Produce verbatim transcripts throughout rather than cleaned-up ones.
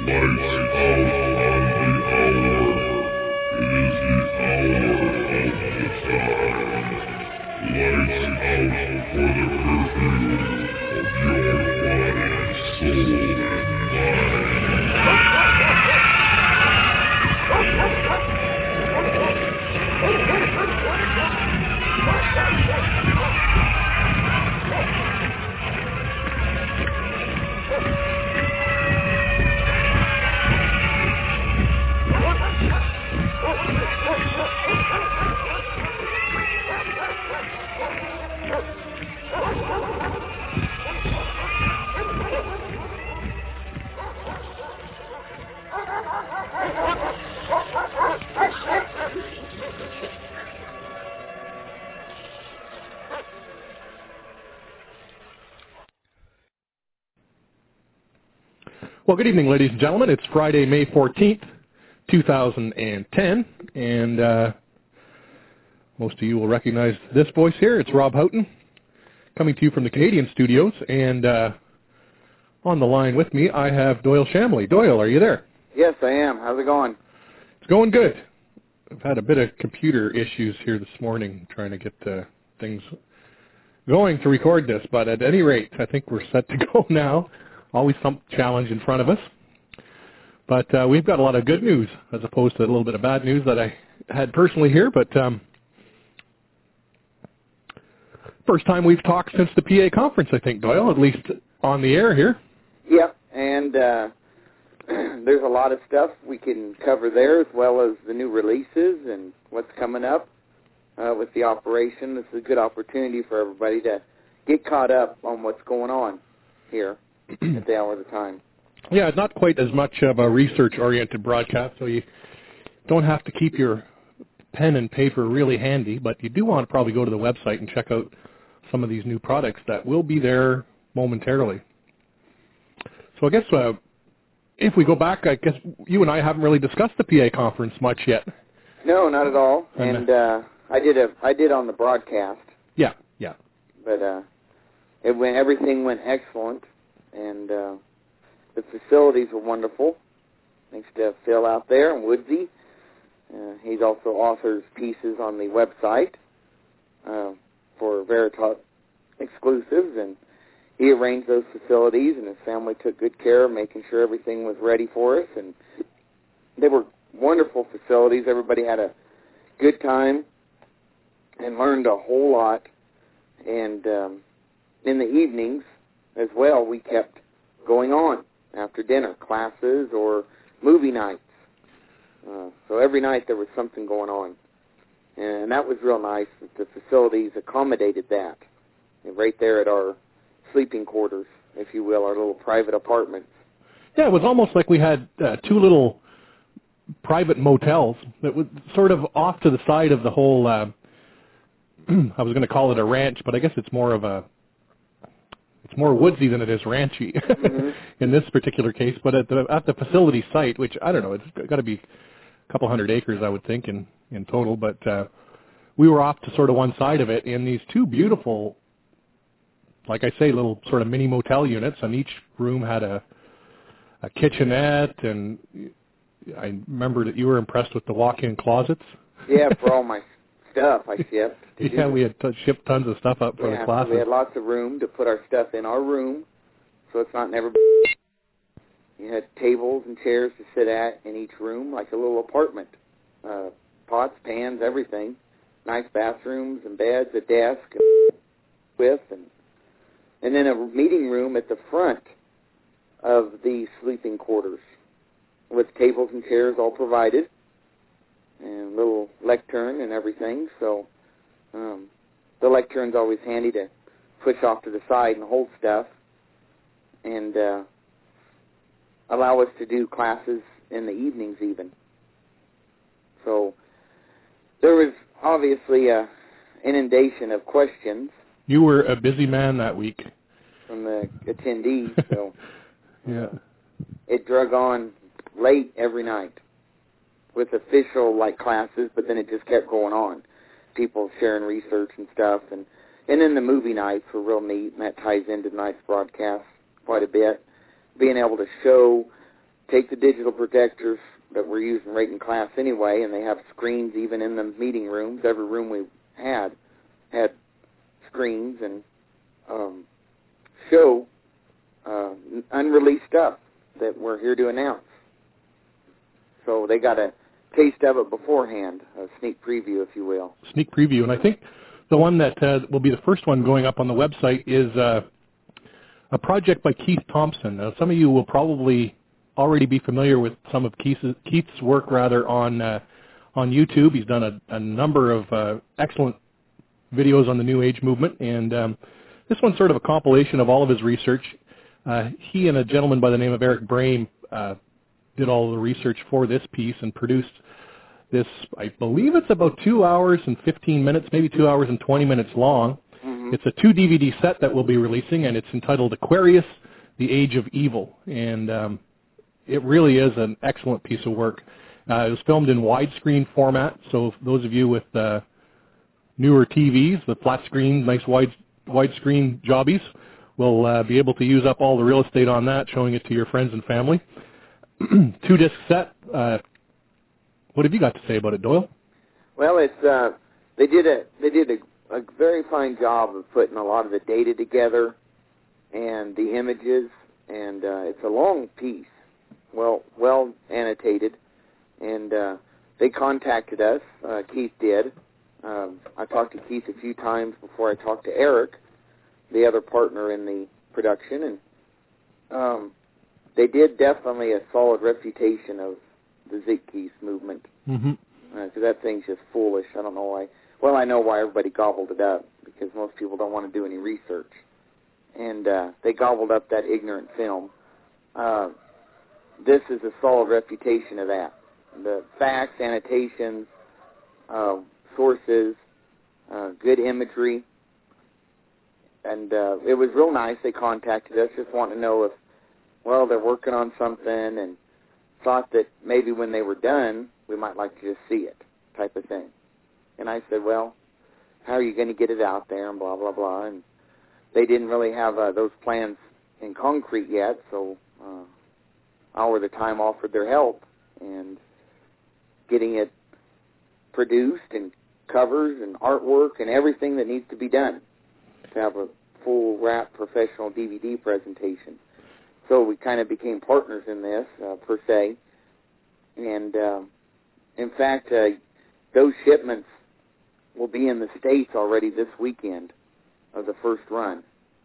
Well, good evening, ladies and gentlemen. It's Friday, May fourteenth, two thousand ten, and uh, most of you will recognize this voice here. It's Rob Houghton, coming to you from the Canadian studios, and uh, on the line with me, I have Doyle Shamley. Doyle, are you there? Yes, I am. How's it going? It's going good. I've had a bit of computer issues here this morning, trying to get uh, things going to record this, but at any rate, I think we're set to go now. Always some challenge in front of us. But uh, we've got a lot of good news as opposed to a little bit of bad news that I had personally here. But um, first time we've talked since the P A conference, I think, Doyle, at least on the air here. Yep, and uh, there's a lot of stuff we can cover there, as well as the new releases and what's coming up uh, with the operation. This is a good opportunity for everybody to get caught up on what's going on here at the hour of the time. Yeah, not quite as much of a research-oriented broadcast, so you don't have to keep your pen and paper really handy, but you do want to probably go to the website and check out some of these new products that will be there momentarily. So I guess uh, if we go back, I guess you and I haven't really discussed the P A conference much yet. No, not at all. And, and uh, I did a I did on the broadcast. Yeah, yeah. But uh, it went everything went excellent. And uh, the facilities were wonderful. Thanks to Phil out there and Woodsy. Uh, he's also authors pieces on the website uh, for Veritas exclusives, and he arranged those facilities, and his family took good care of making sure everything was ready for us. And they were wonderful facilities. Everybody had a good time and learned a whole lot. And um, in the evenings, as well, we kept going on after dinner, classes or movie nights. Uh, so every night there was something going on. And that was real nice that the facilities accommodated that. And right there at our sleeping quarters, if you will, our little private apartments. Yeah, it was almost like we had uh, two little private motels that was sort of off to the side of the whole, uh, I was going to call it a ranch, but I guess it's more of a It's more woodsy than it is ranchy mm-hmm. in this particular case. But at the at the facility site, which I don't know, it's got to be a couple hundred acres, I would think, in, in total. But uh, we were off to sort of one side of it in these two beautiful, like I say, little sort of mini motel units. And each room had a a kitchenette. And I remember that you were impressed with the walk-in closets. Yeah, for all my stuff I shipped. Yeah, we had t- shipped tons of stuff up for yeah, the classes. We had lots of room to put our stuff in our room, so it's not in everybody. You had tables and chairs to sit at in each room, like a little apartment. Uh, pots, pans, everything. Nice bathrooms and beds, a desk with, and and then a meeting room at the front of the sleeping quarters with tables and chairs all provided, and a little lectern and everything. So um, the lectern's always handy to push off to the side and hold stuff, and uh, allow us to do classes in the evenings even. So there was obviously a inundation of questions. You were a busy man that week. From the attendees, so yeah, it drug on late every night with official like classes, but then it just kept going on. People sharing research and stuff, and and then the movie nights were real neat, and that ties into tonight's broadcast quite a bit. Being able to show take the digital projectors that we're using right in class anyway, and they have screens even in the meeting rooms. Every room we had had screens, and um, show uh, unreleased stuff that we're here to announce. So they got a taste of it beforehand, a sneak preview, if you will. Sneak preview, and I think the one that uh, will be the first one going up on the website is uh, a project by Keith Thompson. Now, some of you will probably already be familiar with some of Keith's, Keith's work rather on uh, on YouTube. He's done a, a number of uh, excellent videos on the New Age movement, and um, this one's sort of a compilation of all of his research. Uh, he and a gentleman by the name of Eric Brame uh, did all the research for this piece and produced this, I believe it's about two hours and fifteen minutes, maybe two hours and twenty minutes long. Mm-hmm. It's a two D V D set that we'll be releasing, and it's entitled Aquarius, The Age of Evil. And um, it really is an excellent piece of work. Uh, it was filmed in widescreen format, so those of you with uh, newer T Vs, the flat screen, nice wide widescreen jobbies, will uh, be able to use up all the real estate on that, showing it to your friends and family. Two-disc set. Uh, what have you got to say about it, Doyle? Well, it's uh, they did a they did a, a very fine job of putting a lot of the data together and the images, and uh, it's a long piece, well well annotated, and uh, they contacted us. Uh, Keith did. Um, I talked to Keith a few times before I talked to Eric, the other partner in the production, and um, they did definitely a solid refutation of the Zitkees movement. Mm-hmm. Because uh, that thing's just foolish. I don't know why. Well, I know why everybody gobbled it up, because most people don't want to do any research. And uh, they gobbled up that ignorant film. Uh, this is a solid refutation of that. The facts, annotations, uh, sources, uh, good imagery. And uh, it was real nice. They contacted us, just wanting to know if, well, they're working on something, and thought that maybe when they were done, we might like to just see it, type of thing. And I said, well, how are you going to get it out there, and blah, blah, blah. And they didn't really have uh, those plans in concrete yet, so uh, I, over the time, offered their help and getting it produced and covers and artwork and everything that needs to be done to have a full wrap professional D V D presentation. So we kind of became partners in this, uh, per se. And, uh, in fact, uh, those shipments will be in the States already this weekend of the first run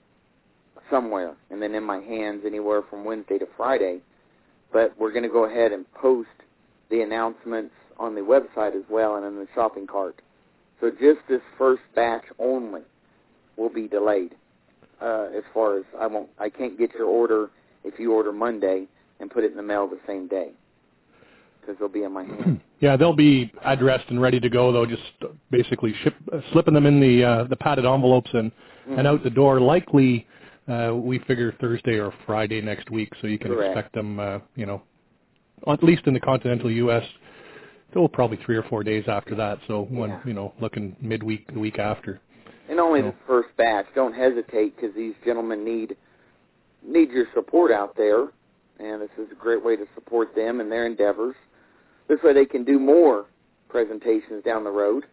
somewhere, and then in my hands anywhere from Wednesday to Friday. But we're going to go ahead and post the announcements on the website as well and in the shopping cart. So just this first batch only will be delayed. Uh, as far as I won't, I can't get your order if you order Monday and put it in the mail the same day, because they'll be in my hand. Yeah, they'll be addressed and ready to go, though, just basically ship, uh, slipping them in the uh, the padded envelopes and, mm-hmm. and out the door, likely, uh, we figure Thursday or Friday next week, so you can Correct. expect them, uh, you know, at least in the continental U S, still probably three or four days after that, so when, yeah. you know, looking midweek, the week after. And only so. the first batch. Don't hesitate, because these gentlemen need need your support out there, and this is a great way to support them in their endeavors. This way they can do more presentations down the road,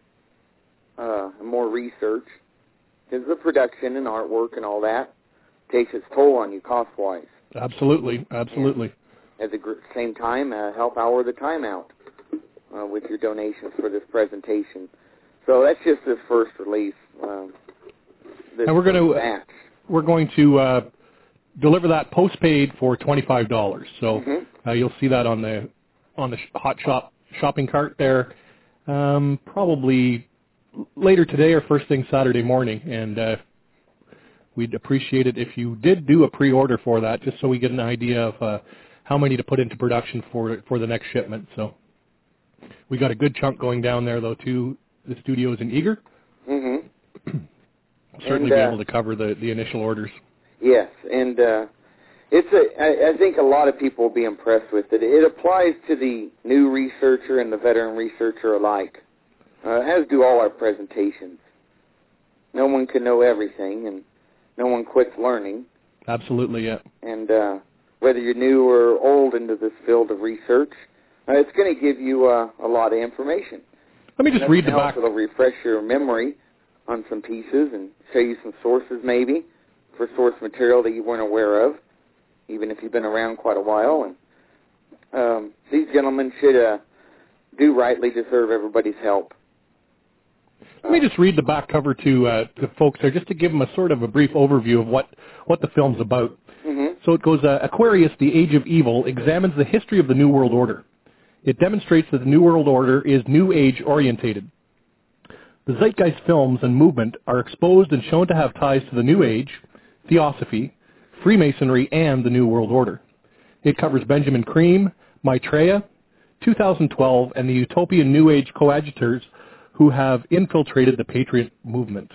uh, and more research, because the production and artwork and all that takes its toll on you cost-wise. Absolutely, absolutely. And at the same time, uh, help hour the time out uh, with your donations for this presentation. So that's just this first release. Uh, this and we're going to batch. we're going to uh, deliver that postpaid for twenty-five dollars. So mm-hmm. uh, you'll see that on the on the Hot Shop shopping cart there, um, probably later today or first thing Saturday morning. And uh, we'd appreciate it if you did do a pre-order for that, just so we get an idea of uh, how many to put into production for for the next shipment. So we got a good chunk going down there, though, to the studios in Eager. Mm-hmm. Certainly and, uh, be able to cover the, the initial orders. Yes, and uh, it's a, I, I think a lot of people will be impressed with it. It applies to the new researcher and the veteran researcher alike, uh, as do all our presentations. No one can know everything, and no one quits learning. Absolutely, yeah. And uh, whether you're new or old into this field of research, uh, it's going to give you uh, a lot of information. Let me just Nothing read the else, back. It'll refresh your memory on some pieces and show you some sources maybe for source material that you weren't aware of, even if you've been around quite a while. And um, these gentlemen should uh, do rightly deserve everybody's help. Let me just read the back cover to uh, to folks there, just to give them a sort of a brief overview of what, what the film's about. Mm-hmm. So it goes, uh, Aquarius, the Age of Evil, examines the history of the New World Order. It demonstrates that the New World Order is New Age orientated. The Zeitgeist films and movement are exposed and shown to have ties to the New Age, Theosophy, Freemasonry, and the New World Order. It covers Benjamin Creme, Maitreya, two thousand twelve, and the utopian New Age coadjutors who have infiltrated the Patriot movement.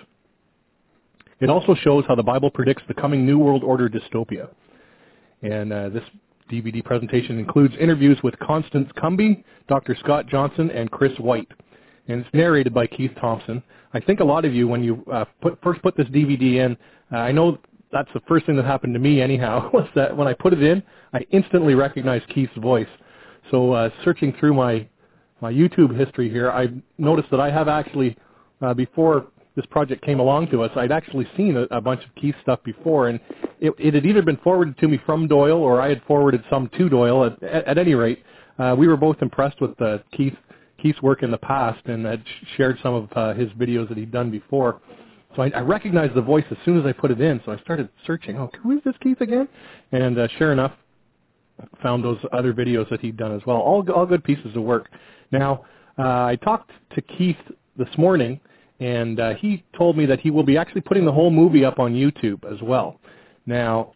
It also shows how the Bible predicts the coming New World Order dystopia. And uh, this D V D presentation includes interviews with Constance Cumby, Doctor Scott Johnson, and Chris White. And it's narrated by Keith Thompson. I think a lot of you, when you uh, put, first put this D V D in, uh, I know that's the first thing that happened to me anyhow, was that when I put it in, I instantly recognized Keith's voice. So uh, searching through my my YouTube history here, I noticed that I have actually, uh, before this project came along to us, I'd actually seen a, a bunch of Keith stuff before, and it, it had either been forwarded to me from Doyle or I had forwarded some to Doyle. At, at, at any rate, uh, we were both impressed with uh, Keith Keith's work in the past and had shared some of uh, his videos that he'd done before. So I, I recognized the voice as soon as I put it in, so I started searching, oh, who is this Keith again? And uh, sure enough, found those other videos that he'd done as well. All, all good pieces of work. Now, uh, I talked to Keith this morning, and uh, he told me that he will be actually putting the whole movie up on YouTube as well. Now,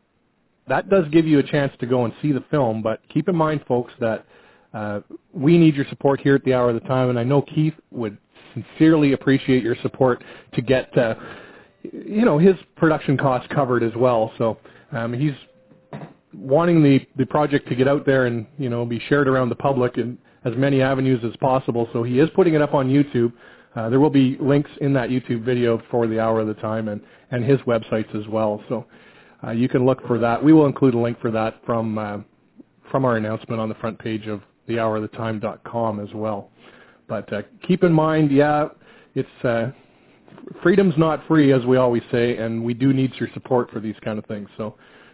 that does give you a chance to go and see the film, but keep in mind, folks, that uh, we need your support here at the Hour of the Time, and I know Keith would sincerely appreciate your support to get, uh, you know, his production costs covered as well. So um, he's wanting the, the project to get out there and, you know, be shared around the public in as many avenues as possible. So he is putting it up on YouTube. Uh, there will be links in that YouTube video for the Hour of the Time and, and his websites as well. So uh, you can look for that. We will include a link for that from uh, from our announcement on the front page of the hour of the time dot com as well. But uh, keep in mind, yeah, it's uh, freedom's not free, as we always say, and we do need your support for these kind of things. So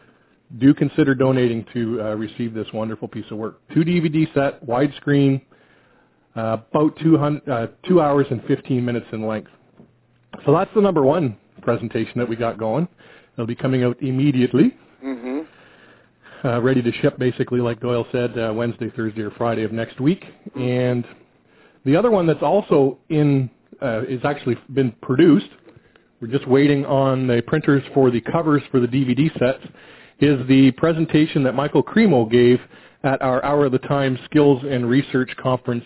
do consider donating to uh, receive this wonderful piece of work. Two D V D set, widescreen, uh, about two, hundred, uh, two hours and fifteen minutes in length. So that's the number one presentation that we got going. It'll be coming out immediately. Mm-hmm. Uh, ready to ship, basically, like Doyle said, uh, Wednesday, Thursday, or Friday of next week. And the other one that's also in uh, is actually been produced. We're just waiting on the printers for the covers for the D V D sets. Is the presentation that Michael Cremo gave at our Hour of the Time Skills and Research Conference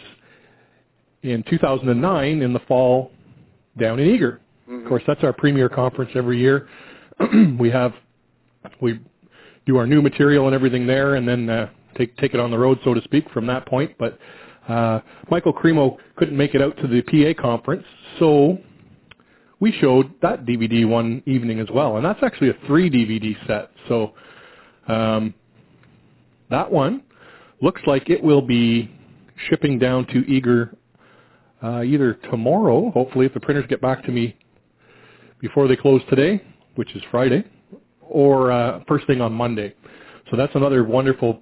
in two thousand nine in the fall down in Eager. Mm-hmm. Of course, that's our premier conference every year. we have we do our new material and everything there, and then uh, take take it on the road, so to speak, from that point. But uh, Michael Cremo couldn't make it out to the P A conference, so we showed that D V D one evening as well, and that's actually a three D V D set. So um, that one looks like it will be shipping down to Eager uh, either tomorrow, hopefully, if the printers get back to me before they close today, which is Friday, or uh, first thing on Monday. So that's another wonderful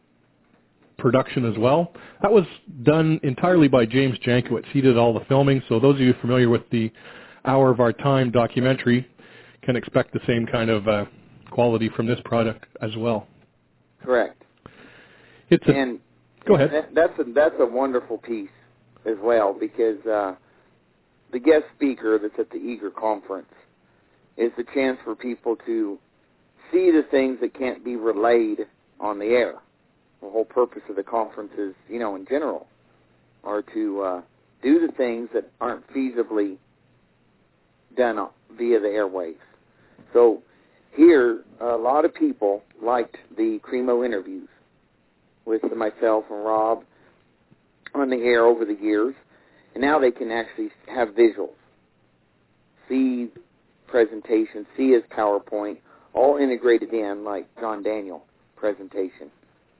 production as well. That was done entirely by James Jankowitz. He did all the filming, so those of you familiar with the Hour of Our Time documentary can expect the same kind of uh, quality from this product as well. Correct. It's a, and go ahead. That, that's a that's a wonderful piece as well, because uh, the guest speaker that's at the Eager conference is the chance for people to see the things that can't be relayed on the air. The whole purpose of the conference is, you know, in general, are to uh, do the things that aren't feasibly done via the airwaves. So here, a lot of people liked the Cremo interviews with myself and Rob on the air over the years, and now they can actually have visuals, see presentations, see his PowerPoint, all integrated in like John Daniel presentation.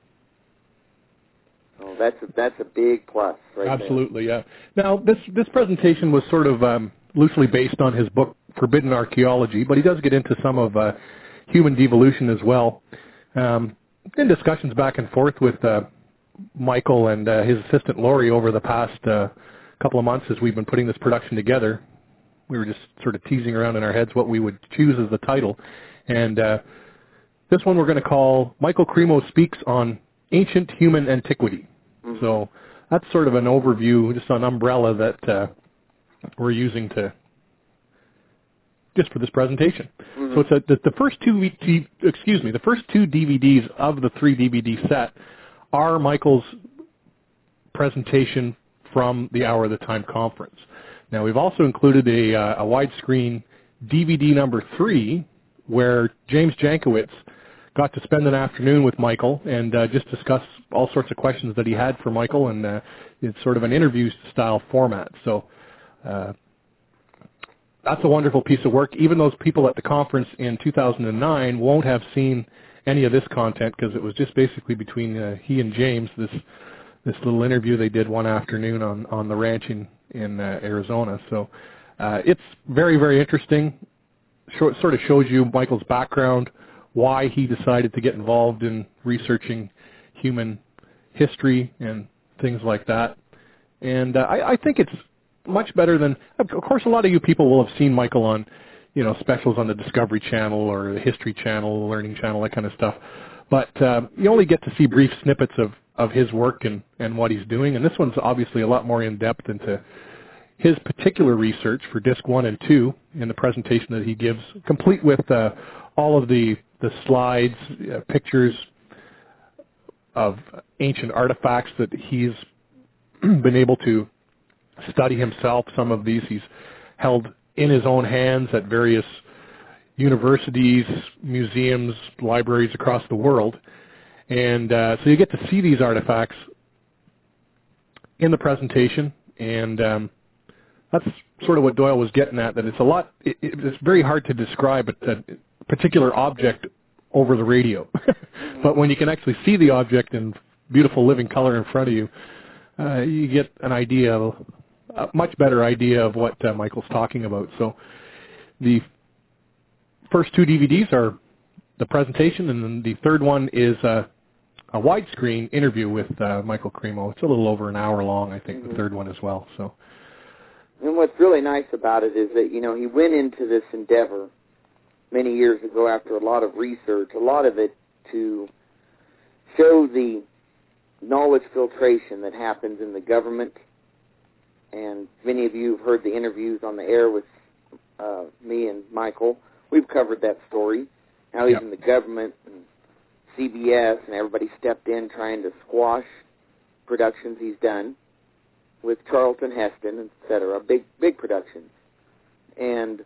So that's a, that's a big plus right Absolutely, there. yeah. Now, this, this presentation was sort of um, loosely based on his book, Forbidden Archaeology, but he does get into some of uh, human devolution as well. Um, in discussions back and forth with uh, Michael and uh, his assistant Lori over the past uh, couple of months as we've been putting this production together, we were just sort of teasing around in our heads what we would choose as the title. And uh, this one we're going to call Michael Cremo Speaks on Ancient Human Antiquity. Mm-hmm. So that's sort of an overview, just an umbrella that uh, we're using to just for this presentation. Mm-hmm. So it's a, the, the first two, excuse me, the first two D V Ds of the three D V D set are Michael's presentation from the Hour of the Time conference. Now we've also included a, uh, a widescreen D V D number three, where James Jankowitz got to spend an afternoon with Michael and uh, just discuss all sorts of questions that he had for Michael, and uh, it's sort of an interview-style format. So uh, that's a wonderful piece of work. Even those people at the conference in two thousand nine won't have seen any of this content because it was just basically between uh, he and James, this this little interview they did one afternoon on, on the ranch in, in uh, Arizona. So uh, it's very, very interesting. It sort of shows you Michael's background, why he decided to get involved in researching human history and things like that. And uh, I, I think it's much better than, of course, a lot of you people will have seen Michael on, you know, specials on the Discovery Channel or the History Channel, Learning Channel, that kind of stuff. But uh, you only get to see brief snippets of, of his work and, and what he's doing. And this one's obviously a lot more in-depth into his particular research for Disc one and two in the presentation that he gives, complete with uh, all of the, the slides, uh, pictures of ancient artifacts that he's been able to study himself. Some of these he's held in his own hands at various universities, museums, libraries across the world. And uh, so you get to see these artifacts in the presentation, and um, that's sort of what Doyle was getting at, that it's a lot, it, it's very hard to describe a, a particular object over the radio. But when you can actually see the object in beautiful living color in front of you, uh, you get an idea, a much better idea of what uh, Michael's talking about. So the first two D V Ds are the presentation, and then the third one is uh, a widescreen interview with uh, Michael Cremo. It's a little over an hour long, I think, mm-hmm. the third one as well. So. And what's really nice about it is that, you know, he went into this endeavor many years ago after a lot of research, a lot of it to show the knowledge filtration that happens in the government. And many of you have heard the interviews on the air with uh, me and Michael. We've covered that story. How he's yep. in the government and C B S, and everybody stepped in trying to squash productions he's done with Charlton Heston, et cetera, big, big productions. And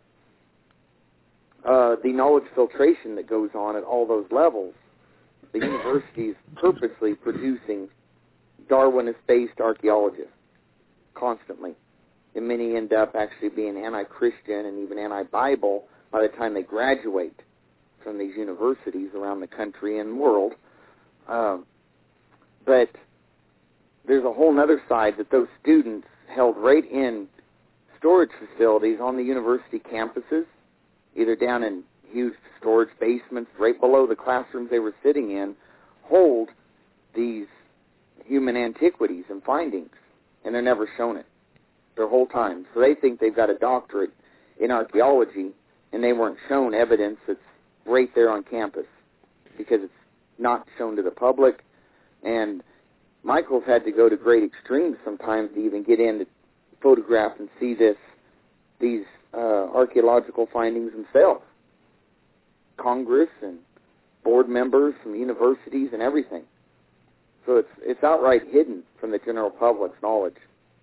uh, the knowledge filtration that goes on at all those levels, the university's purposely producing Darwinist-based archaeologists constantly. And many end up actually being anti-Christian and even anti-Bible by the time they graduate from these universities around the country and world. Um, but there's a whole other side that those students held right in storage facilities on the university campuses, either down in huge storage basements right below the classrooms they were sitting in, hold these human antiquities and findings, and they're never shown it their whole time. So they think they've got a doctorate in archaeology, and they weren't shown evidence that's right there on campus because it's not shown to the public. And Michael's had to go to great extremes sometimes to even get in to photograph and see this, these uh, archaeological findings himself. Congress and board members from universities and everything. So it's it's outright hidden from the general public's knowledge.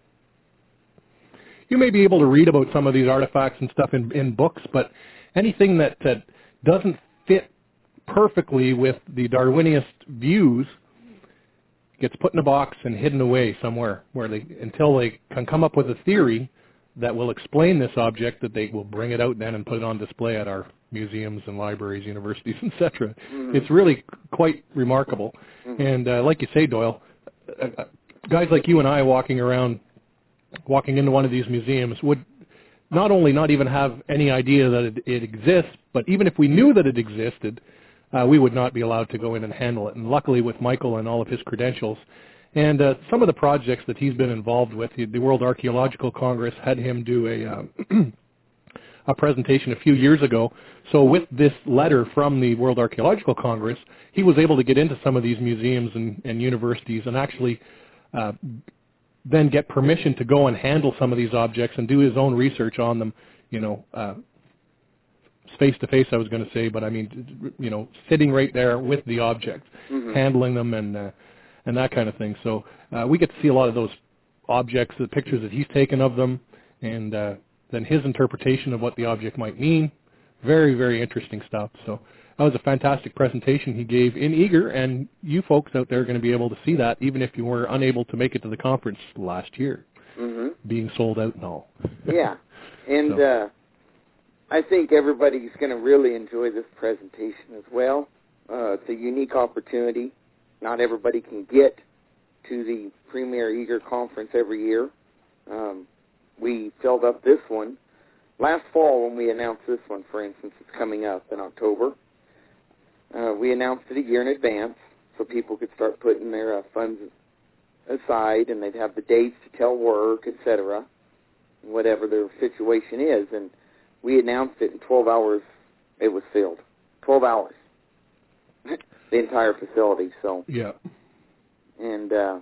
You may be able to read about some of these artifacts and stuff in, in books, but anything that, that doesn't fit perfectly with the Darwinist views gets put in a box and hidden away somewhere where they, until they can come up with a theory that will explain this object, that they will bring it out then and put it on display at our museums and libraries, universities, et cetera. Mm-hmm. It's really quite remarkable. Mm-hmm. And uh, like you say, Doyle, uh, uh, guys like you and I walking around, walking into one of these museums would not only not even have any idea that it, it exists, but even if we knew that it existed, uh, we would not be allowed to go in and handle it. And luckily with Michael and all of his credentials, and uh, some of the projects that he's been involved with, the World Archaeological Congress had him do a, uh, a presentation a few years ago. So with this letter from the World Archaeological Congress, he was able to get into some of these museums and, and universities and actually uh, then get permission to go and handle some of these objects and do his own research on them, you know, uh, face-to-face I was going to say, but I mean, you know, sitting right there with the objects, mm-hmm. handling them and uh, and that kind of thing. So uh, we get to see a lot of those objects, the pictures that he's taken of them, and uh, then his interpretation of what the object might mean. Very, very interesting stuff. So that was a fantastic presentation he gave in Eager, and you folks out there are going to be able to see that even if you were unable to make it to the conference last year, mm-hmm. being sold out and all. Yeah, and so. uh, I think everybody's going to really enjoy this presentation as well. Uh, it's a unique opportunity. Not everybody can get to the Premier Eager Conference every year. Um, we filled up this one last fall when we announced this one, for instance. It's coming up in October. Uh, we announced it a year in advance so people could start putting their uh, funds aside, and they'd have the dates to tell work, et cetera, whatever their situation is. And we announced it in twelve hours. It was filled. twelve hours. The entire facility. So yeah, and uh,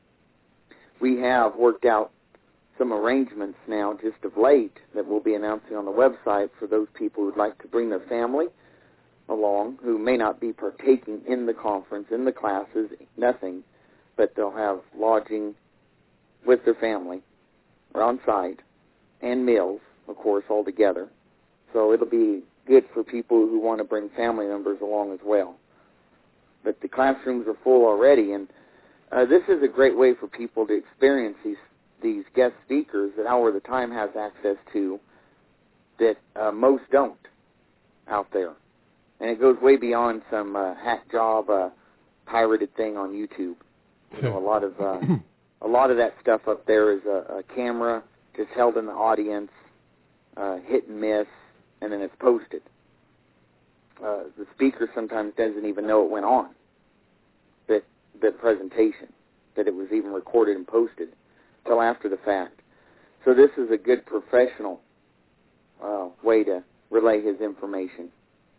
we have worked out some arrangements now, just of late, that we'll be announcing on the website for those people who'd like to bring their family along, who may not be partaking in the conference, in the classes, nothing, but they'll have lodging with their family or on site, and meals, of course, all together. So it'll be good for people who want to bring family members along as well. But the classrooms are full already, and uh, this is a great way for people to experience these these guest speakers that Hour of the Time has access to that uh, most don't out there. And it goes way beyond some uh, hack job, uh, pirated thing on YouTube. You know, a lot of uh, a lot of that stuff up there is a, a camera just held in the audience, uh, hit and miss, and then it's posted. Uh, the speaker sometimes doesn't even know it went on, that that presentation, that it was even recorded and posted till after the fact. So this is a good professional uh, way to relay his information.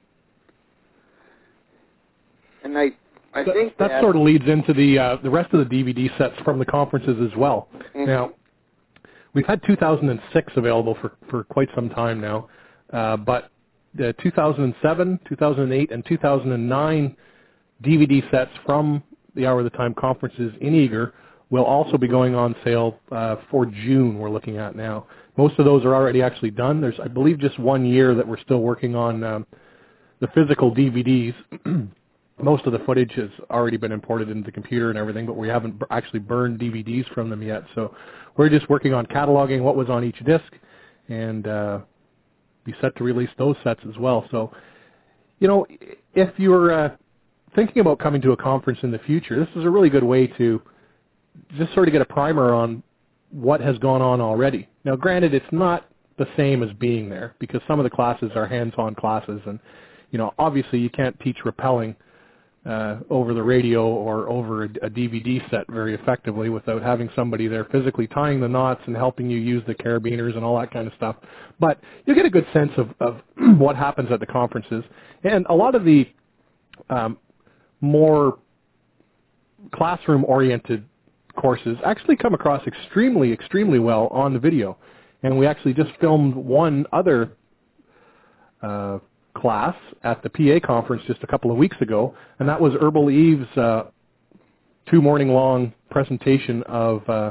And I, I that, think that, that sort of leads into the uh, the rest of the D V D sets from the conferences as well. Mm-hmm. Now, we've had two thousand six available for, for quite some time now, uh, but the two thousand seven, two thousand eight, and two thousand nine D V D sets from the Hour of the Time conferences in Eager will also be going on sale uh, for June, we're looking at now. Most of those are already actually done. There's, I believe, just one year that we're still working on um, the physical D V Ds. Most of the footage has already been imported into the computer and everything, but we haven't actually burned D V Ds from them yet. So we're just working on cataloging what was on each disc and uh, be set to release those sets as well. So, you know, if you're uh, thinking about coming to a conference in the future, this is a really good way to just sort of get a primer on what has gone on already. Now, granted, it's not the same as being there because some of the classes are hands-on classes, and, you know, obviously you can't teach rappelling uh, over the radio or over a, a D V D set very effectively without having somebody there physically tying the knots and helping you use the carabiners and all that kind of stuff. But you get a good sense of, of what happens at the conferences. And a lot of the um, more classroom-oriented courses actually come across extremely, extremely well on the video. And we actually just filmed one other uh, class at the P A conference just a couple of weeks ago, and that was Herbal Eve's uh, two-morning-long presentation of, uh,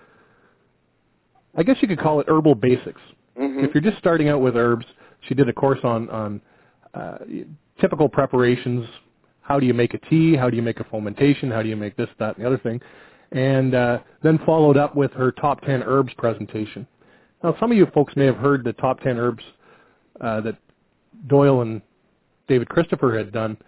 I guess you could call it herbal basics. Mm-hmm. If you're just starting out with herbs, she did a course on, on uh, typical preparations. How do you make a tea? How do you make a fomentation? How do you make this, that, and the other thing? And uh, then followed up with her top ten herbs presentation. Now, some of you folks may have heard the top ten herbs uh, that Doyle and David Christopher had done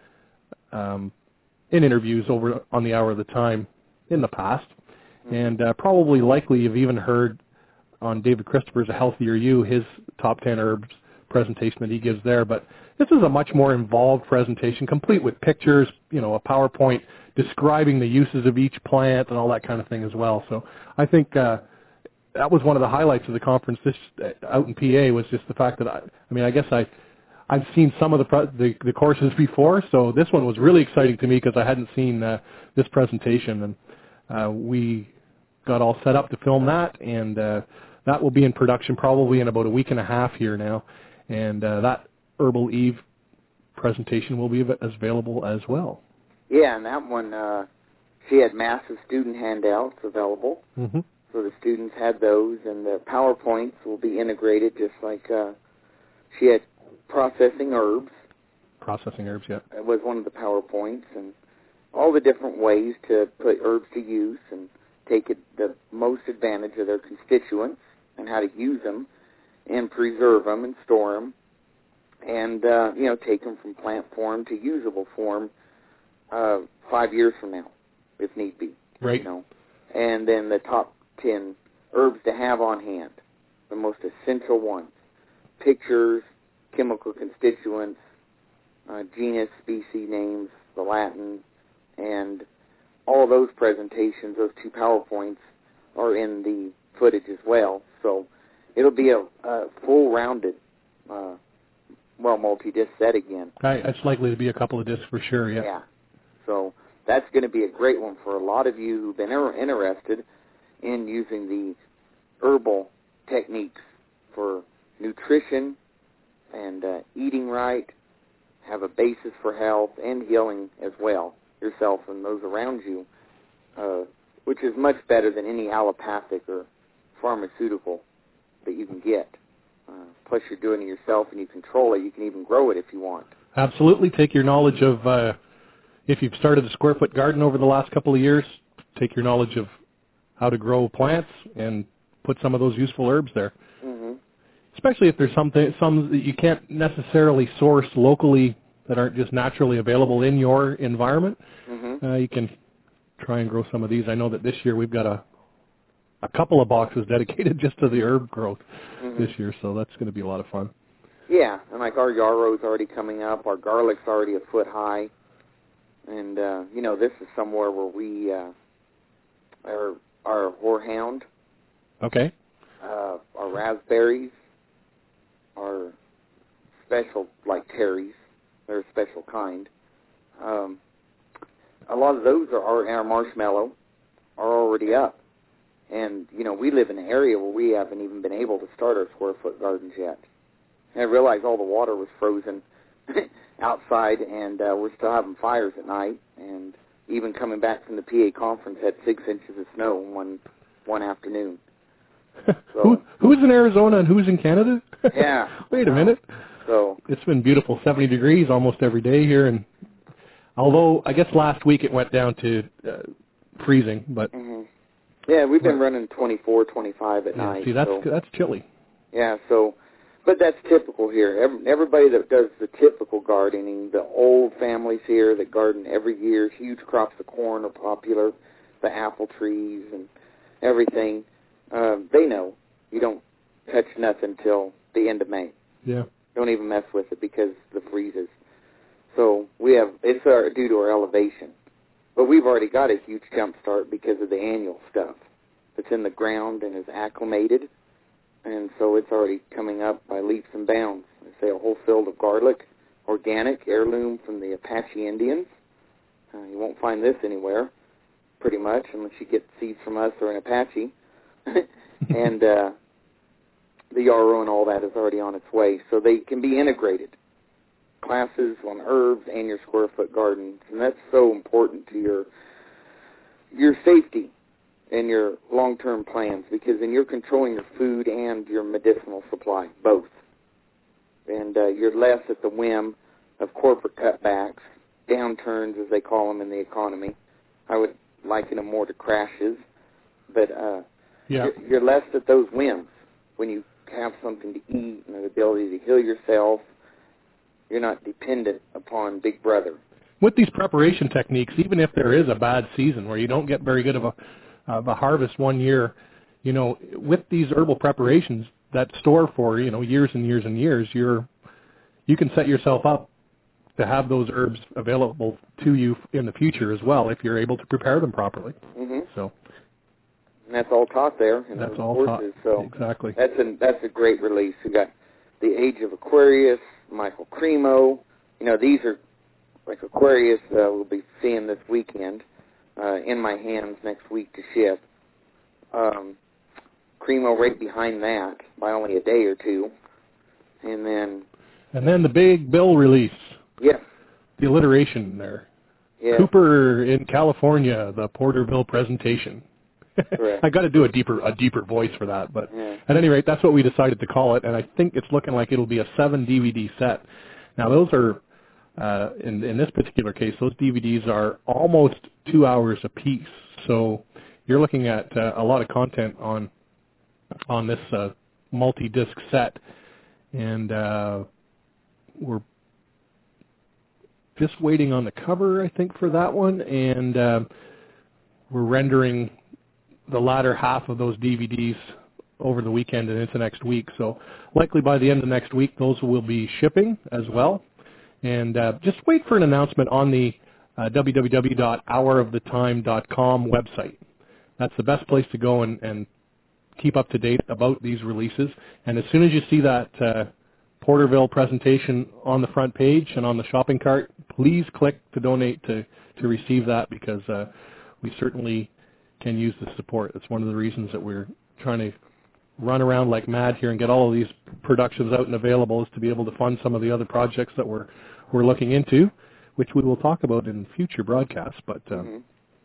um, in interviews over on the Hour of the Time in the past. Mm-hmm. And uh, probably likely you've even heard on David Christopher's A Healthier You, his top ten herbs presentation that he gives there. But this is a much more involved presentation, complete with pictures, you know, a PowerPoint describing the uses of each plant and all that kind of thing as well. So I think uh, that was one of the highlights of the conference this uh, out in P A was just the fact that I, I mean, I guess I, I've seen some of the, pre- the the courses before, so this one was really exciting to me because I hadn't seen uh, this presentation, and uh, we got all set up to film that, and uh, that will be in production probably in about a week and a half here now, and uh, that Herbal Eve presentation will be av- available as well. Yeah, and that one, uh, she had massive student handouts available. Mm-hmm. So the students had those, and the PowerPoints will be integrated just like uh, she had processing herbs. Processing herbs, yeah. It was one of the PowerPoints, and all the different ways to put herbs to use and take it, the most advantage of their constituents and how to use them and preserve them and store them and, uh, you know, take them from plant form to usable form uh, five years from now, if need be. Right. You know? And then the top ten herbs to have on hand, the most essential ones, pictures, chemical constituents, uh, genus, species names, the Latin, and all of those presentations, those two PowerPoints, are in the footage as well. So it'll be a, a full-rounded, uh, well, multi-disc set again. I, it's likely to be a couple of discs for sure, yeah. Yeah. So that's going to be a great one for a lot of you who've been er- interested in using the herbal techniques for nutrition and uh, eating right, have a basis for health and healing as well, yourself and those around you, uh, which is much better than any allopathic or pharmaceutical that you can get. Uh, plus you're doing it yourself and you control it. You can even grow it if you want. Absolutely. Take your knowledge of, uh, if you've started a square foot garden over the last couple of years, take your knowledge of how to grow plants and put some of those useful herbs there. Mm-hmm. Especially if there's something, some that you can't necessarily source locally that aren't just naturally available in your environment. Mm-hmm. Uh, you can try and grow some of these. I know that this year we've got a a couple of boxes dedicated just to the herb growth mm-hmm. this year, so that's going to be a lot of fun. Yeah, and like our yarrow's already coming up, our garlic's already a foot high, and uh, you know, this is somewhere where we uh, our our horehound, okay, uh, our raspberries, our special like cherries, they're a special kind. Um, a lot of those are, are our marshmallow are already up. And, you know, we live in an area where we haven't even been able to start our square-foot gardens yet. And I realized all the water was frozen outside, and uh, we're still having fires at night. And even coming back from the P A conference had six inches of snow one one afternoon. So, Who, who's in Arizona and who's in Canada? Yeah. Wait a minute. So it's been beautiful, seventy degrees almost every day here. And although I guess last week it went down to uh, freezing, but... Mm-hmm. Yeah, we've been running twenty-four, twenty-five at yeah, night. See, that's so. that's chilly. Yeah, so, but that's typical here. Everybody that does the typical gardening, the old families here that garden every year, huge crops of corn are popular, the apple trees and everything, uh, they know you don't touch nothing till the end of May. Yeah. Don't even mess with it because the freezes. So we have, it's our, due to our elevation. But we've already got a huge jump start because of the annual stuff that's in the ground and is acclimated. And so it's already coming up by leaps and bounds. I say a whole field of garlic, organic, heirloom from the Apache Indians. Uh, you won't find this anywhere, pretty much, unless you get seeds from us or an Apache. and uh, the yarrow and all that is already on its way. So they can be integrated. Classes on herbs and your square foot gardens, and that's so important to your your safety and your long-term plans, because then you're controlling your food and your medicinal supply, both. And uh, you're less at the whim of corporate cutbacks, downturns as they call them in the economy. I would liken them more to crashes, but uh, yeah. you're, you're less at those whims when you have something to eat and the ability to heal yourself, you're not dependent upon Big Brother. With these preparation techniques, even if there is a bad season where you don't get very good of a, of a harvest one year, you know, with these herbal preparations that store for, you know, years and years and years, you're, you can set yourself up to have those herbs available to you in the future as well if you're able to prepare them properly. Mm-hmm. So and that's all taught there in that's those all courses. taught. So exactly. That's a that's a great release. You got The Age of Aquarius, Michael Cremo. You know, these are like Aquarius. Uh, we'll be seeing this weekend uh, in my hands next week to ship. Um, Cremo right behind that by only a day or two, and then and then the big Bill release. Yeah. The alliteration there. Yeah. Cooper in California, the Porterville presentation. Correct. I got to do a deeper a deeper voice for that, but yeah. at any rate, that's what we decided to call it, and I think it's looking like it'll be a seven D V D set. Now, those are, uh, in, in this particular case, those D V Ds are almost two hours a piece, so you're looking at uh, a lot of content on on this uh, multi-disc set, and uh, we're just waiting on the cover, I think, for that one, and uh, we're rendering the latter half of those D V Ds over the weekend and into next week. So likely by the end of next week, those will be shipping as well. And uh, just wait for an announcement on the uh, w w w dot hour of the time dot com website. That's the best place to go and, and keep up to date about these releases. And as soon as you see that uh, Porterville presentation on the front page and on the shopping cart, please click to donate to, to receive that, because uh, we certainly can use the support. It's one of the reasons that we're trying to run around like mad here and get all of these productions out and available, is to be able to fund some of the other projects that we're we're looking into, which we will talk about in future broadcasts. But uh, mm-hmm.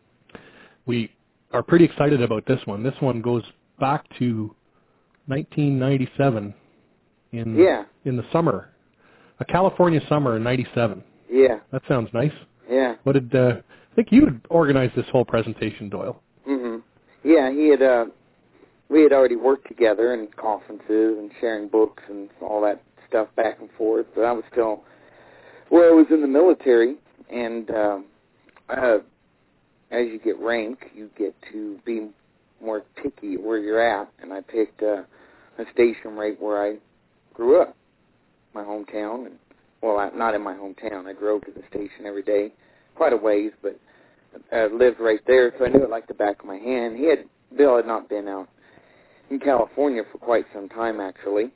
we are pretty excited about this one. This one goes back to nineteen ninety-seven in yeah. in the summer, a California summer in ninety-seven. Yeah. That sounds nice. Yeah. What did uh, I think you had organized this whole presentation, Doyle? Mhm. Yeah, he had. Uh, we had already worked together in conferences and sharing books and all that stuff back and forth. But I was still, well, I was in the military, and um, uh, as you get rank, you get to be more picky where you're at. And I picked uh, a station right where I grew up, my hometown. And well, I, not in my hometown. I drove to the station every day, quite a ways, but uh, lived right there, so I knew it like the back of my hand. He had Bill had not been out in California for quite some time, actually,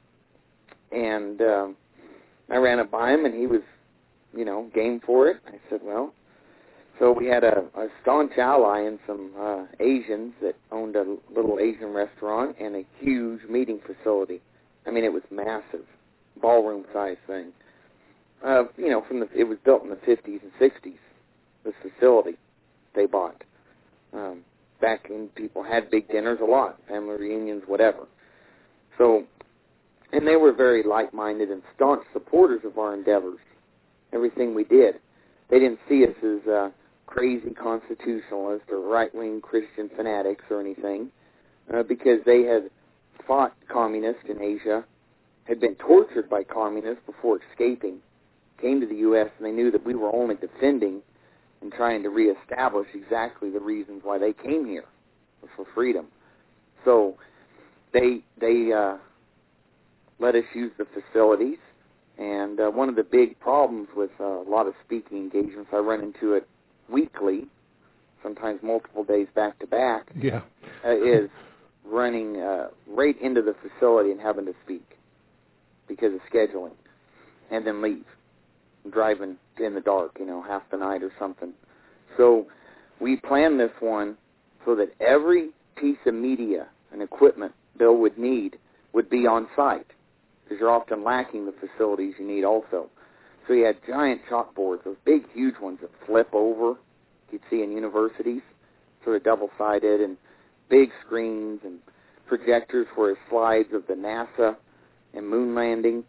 and um, I ran up by him, and he was, you know, game for it. I said, well, so we had a, a staunch ally and some uh, Asians that owned a little Asian restaurant and a huge meeting facility. I mean, it was massive, ballroom-sized thing. Uh, you know, from the it was built in the fifties and sixties. This facility they bought. Um, back when people had big dinners a lot, family reunions, whatever. So, and they were very like-minded and staunch supporters of our endeavors, everything we did. They didn't see us as uh, crazy constitutionalists or right-wing Christian fanatics or anything, uh, because they had fought communists in Asia, had been tortured by communists before escaping, came to the U S, and they knew that we were only defending and trying to reestablish exactly the reasons why they came here, for freedom. So they they uh, let us use the facilities, and uh, one of the big problems with uh, a lot of speaking engagements, I run into it weekly, sometimes multiple days back to back, yeah. uh, is running uh, right into the facility and having to speak because of scheduling, and then leave. Driving in the dark, you know, half the night or something. So we planned this one so that every piece of media and equipment Bill would need would be on site, because you're often lacking the facilities you need also. So he had giant chalkboards, those big, huge ones that flip over, you'd see in universities, sort of double-sided, and big screens and projectors for his slides of the NASA and moon landing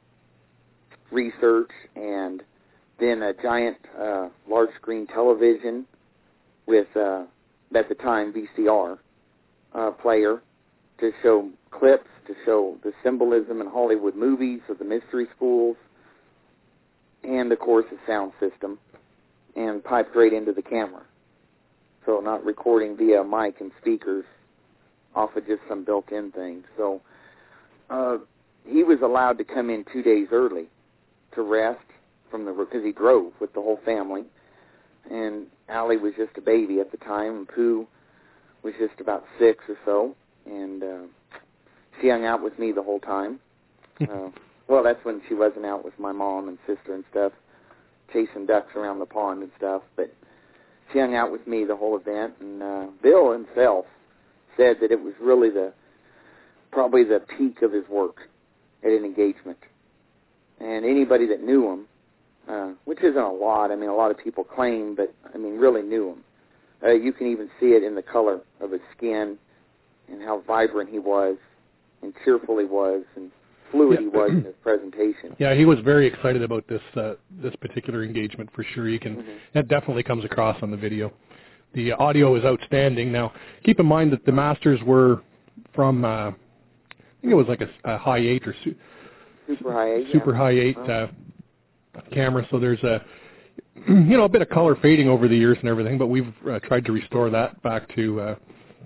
research, and then a giant uh, large-screen television with, uh, at the time, V C R uh, player to show clips, to show the symbolism in Hollywood movies of the mystery schools, and, of course, a sound system, and piped right into the camera. So not recording via mic and speakers off of just some built-in thing. So uh, he was allowed to come in two days early to rest from the, because he drove with the whole family. And Allie was just a baby at the time, and Pooh was just about six or so. And uh, she hung out with me the whole time. Uh, well, that's when she wasn't out with my mom and sister and stuff, chasing ducks around the pond and stuff. But she hung out with me the whole event. And uh, Bill himself said that it was really the probably the peak of his work at an engagement. And anybody that knew him, uh, which isn't a lot, I mean, a lot of people claim, but, I mean, really knew him. Uh, you can even see it in the color of his skin and how vibrant he was and cheerful he was and fluid yeah. he was in his presentation. Yeah, he was very excited about this uh, this particular engagement for sure. You can mm-hmm. That definitely comes across on the video. The audio is outstanding. Now, keep in mind that the masters were from, uh, I think it was like a, a high eight or su- super high eight, super yeah. high eight uh, camera. So there's a, you know, a bit of color fading over the years and everything, but we've uh, tried to restore that back to uh,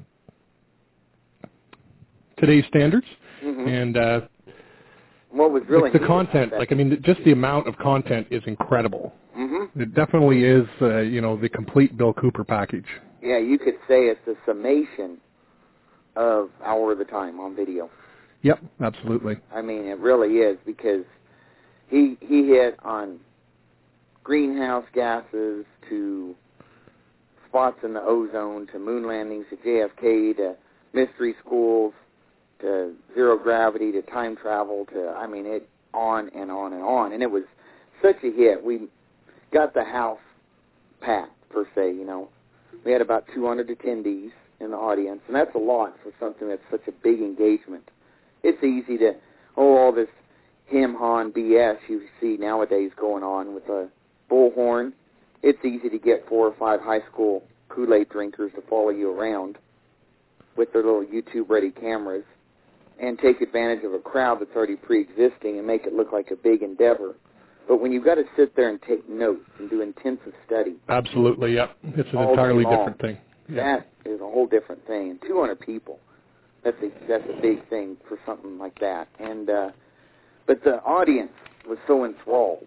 today's standards. Mm-hmm. And uh, what was really the, the content, like I mean, just the amount of content is incredible. Mm-hmm. It definitely is, uh, you know, the complete Bill Cooper package. Yeah, you could say it's a summation of Hour of the Time on video. Yep, absolutely. I mean, it really is, because he he hit on greenhouse gases to spots in the ozone to moon landings to J F K to mystery schools to zero gravity to time travel to, I mean, it on and on and on. And it was such a hit. We got the house packed, per se, you know. We had about two hundred attendees in the audience, and that's a lot for something that's such a big engagement. It's easy to, oh, all this hem-han B S you see nowadays going on with a bullhorn. It's easy to get four or five high school Kool-Aid drinkers to follow you around with their little YouTube-ready cameras and take advantage of a crowd that's already pre-existing and make it look like a big endeavor. But when you've got to sit there and take notes and do intensive study. Absolutely, yep. It's an entirely different thing. Yeah. That is a whole different thing. And two hundred people, that's a, that's a big thing for something like that. And uh, but the audience was so enthralled.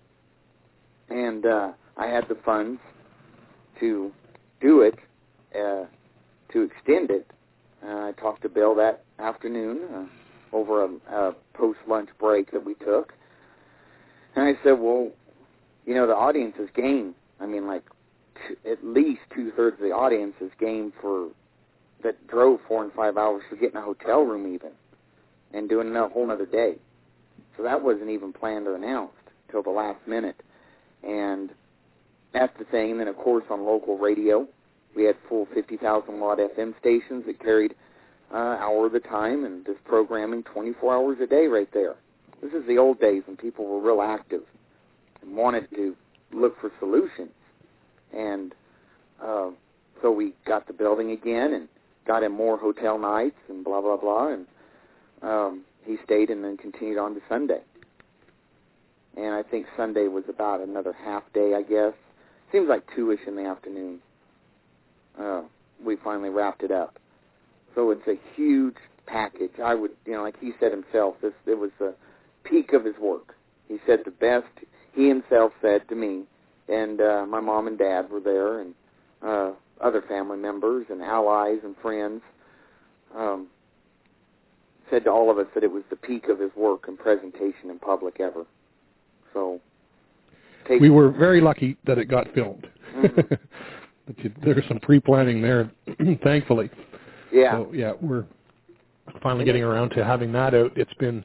And uh, I had the funds to do it, uh, to extend it. Uh, I talked to Bill that afternoon uh, over a, a post-lunch break that we took. And I said, well, you know, the audience is game. I mean, like, t- at least two-thirds of the audience is game for, that drove four and five hours for getting a hotel room even and doing a whole other day. So that wasn't even planned or announced till the last minute. And that's the thing. And then, of course, on local radio, we had full fifty thousand watt F M stations that carried uh, Hour of the Time and just programming twenty-four hours a day right there. This is the old days when people were real active and wanted to look for solutions. And uh, so we got the building again and got him more hotel nights and blah, blah, blah. And um, he stayed and then continued on to Sunday. And I think Sunday was about another half day, I guess. Seems like two-ish in the afternoon. Uh, we finally wrapped it up. So it's a huge package. I would, you know, like he said himself, this it was the peak of his work. He said the best, he himself said to me, and uh, my mom and dad were there, and uh, other family members and allies and friends, um, said to all of us that it was the peak of his work and presentation in public ever. So take we were very lucky that it got filmed. Mm-hmm. There's some pre-planning there, thankfully. Yeah. So, yeah, we're finally getting around to having that out. It's been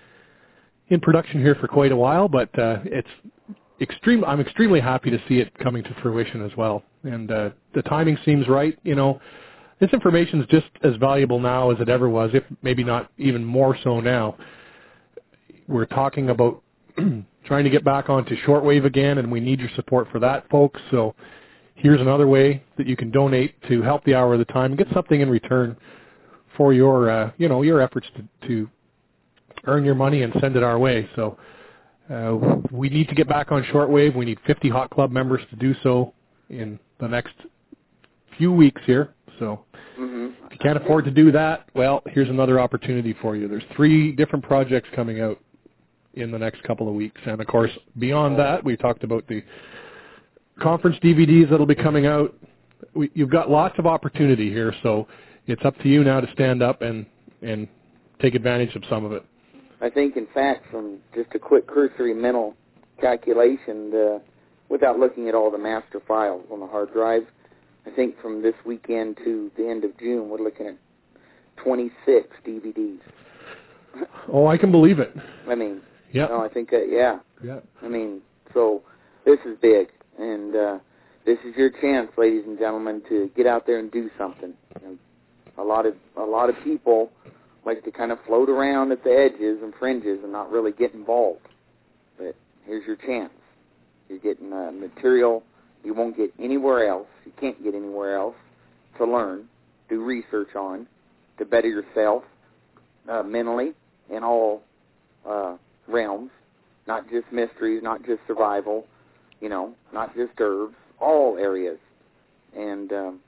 in production here for quite a while, but uh, it's extreme. I'm extremely happy to see it coming to fruition as well. And uh, the timing seems right. You know, this information is just as valuable now as it ever was, if maybe not even more so now. We're talking about trying to get back onto shortwave again, and we need your support for that, folks. So here's another way that you can donate to help the Hour of the Time and get something in return for your, uh, you know, your efforts to, to earn your money and send it our way. So uh, we need to get back on shortwave. We need fifty Hot Club members to do so in the next few weeks here. So mm-hmm. if you can't afford to do that, well, here's another opportunity for you. There's three different projects coming out in the next couple of weeks. And, of course, beyond that, we talked about the conference D V Ds that will be coming out. We, you've got lots of opportunity here, so it's up to you now to stand up and, and take advantage of some of it. I think, in fact, from just a quick cursory mental calculation, the, without looking at all the master files on the hard drive, I think from this weekend to the end of June, we're looking at twenty-six D V Ds. Oh, I can believe it. I mean, yeah. No, I think that, yeah. Yeah. I mean, so this is big, and uh, this is your chance, ladies and gentlemen, to get out there and do something. You know, a lot of a lot of people like to kind of float around at the edges and fringes and not really get involved. But here's your chance. You're getting uh, material you won't get anywhere else. You can't get anywhere else to learn, do research on, to better yourself uh, mentally in all uh, realms, not just mysteries, not just survival, you know, not just herbs, all areas. And um,